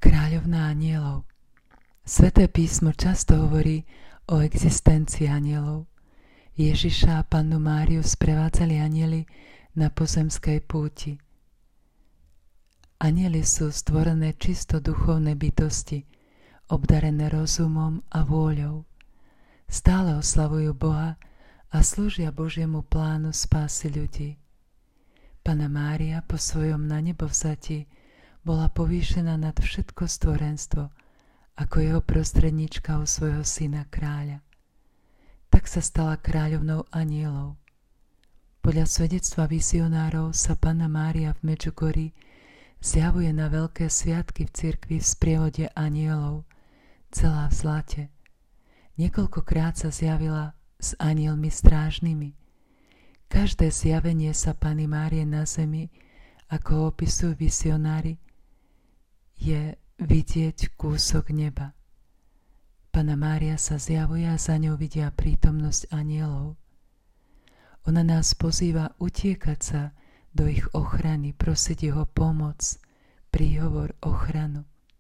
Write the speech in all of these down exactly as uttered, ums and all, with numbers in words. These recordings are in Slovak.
Kráľovná anielov. Sväté písmo často hovorí o existencii anielov. Ježiša a Pannu Máriu sprevádzali anjeli na pozemskej púti. Anjeli sú stvorené čisto duchovné bytosti, obdarené rozumom a vôľou. Stále oslavujú Boha a slúžia Božiemu plánu spásy ľudí. Panna Mária po svojom nanebovzatí bola povýšená nad všetko stvorenstvo, ako jeho prostredníčka u svojho syna kráľa. Tak sa stala kráľovnou anielov. Podľa svedectva vizionárov sa Panna Mária v Medžugorji zjavuje na veľké sviatky v cirkvi v sprievode anielov, celá v zlate. Niekoľkokrát sa zjavila s anielmi strážnymi. Každé zjavenie sa Panny Márie na zemi, ako opisujú vizionári, je vidieť kúsok neba. Panna Mária sa zjavuje a za ňou vidia prítomnosť anielov. Ona nás pozýva utiekať sa do ich ochrany, prosiť jeho pomoc, príhovor, ochranu.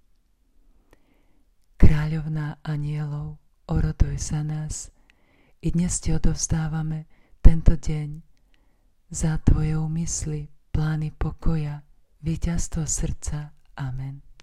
Kráľovná anielov, oroduj za nás. I dnes ti odovzdávame tento deň za tvoje úmysly, plány pokoja, víťazstvo srdca. Amen.